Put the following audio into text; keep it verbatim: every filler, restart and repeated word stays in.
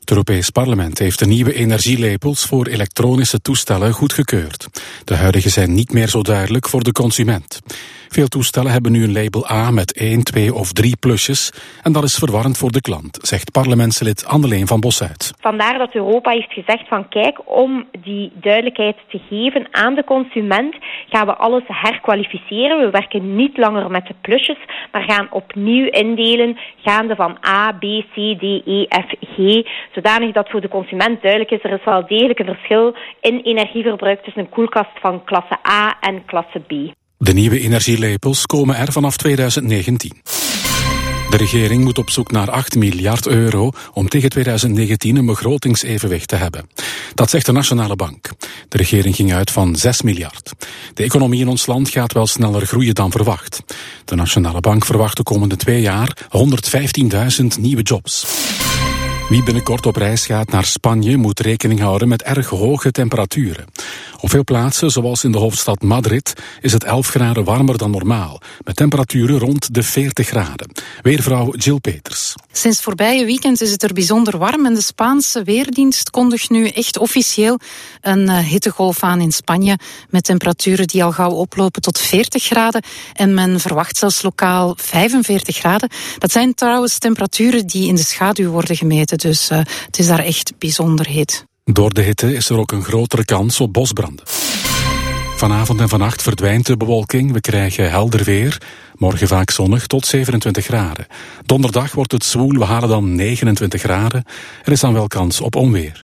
Het Europees Parlement heeft de nieuwe energielabels voor elektronische toestellen goedgekeurd. De huidige zijn niet meer zo duidelijk voor de consument. Veel toestellen hebben nu een label A met één, twee of drie plusjes en dat is verwarrend voor de klant, zegt parlementslid Anneleen van Bossuit. Vandaar dat Europa heeft gezegd van kijk, om die duidelijkheid te geven aan de consument gaan we alles herkwalificeren. We werken niet langer met de plusjes, maar gaan opnieuw indelen gaande van A, B, C, D, E, F, G, zodanig dat voor de consument duidelijk is, er is wel degelijk een verschil in energieverbruik tussen een koelkast van klasse A en klasse B. De nieuwe energielabels komen er vanaf twintig negentien. De regering moet op zoek naar acht miljard euro om tegen twintig negentien een begrotingsevenwicht te hebben. Dat zegt de Nationale Bank. De regering ging uit van zes miljard. De economie in ons land gaat wel sneller groeien dan verwacht. De Nationale Bank verwacht de komende twee jaar honderdvijftienduizend nieuwe jobs. Wie binnenkort op reis gaat naar Spanje moet rekening houden met erg hoge temperaturen. Op veel plaatsen, zoals in de hoofdstad Madrid, is het elf graden warmer dan normaal, met temperaturen rond de veertig graden. Weervrouw Jill Peters. Sinds voorbije weekend is het er bijzonder warm en de Spaanse Weerdienst kondigt nu echt officieel een uh, hittegolf aan in Spanje, met temperaturen die al gauw oplopen tot veertig graden en men verwacht zelfs lokaal vijfenveertig graden. Dat zijn trouwens temperaturen die in de schaduw worden gemeten, dus uh, het is daar echt bijzonder heet. Door de hitte is er ook een grotere kans op bosbranden. Vanavond en vannacht verdwijnt de bewolking. We krijgen helder weer. Morgen vaak zonnig tot zevenentwintig graden. Donderdag wordt het zwoel. We halen dan negenentwintig graden. Er is dan wel kans op onweer.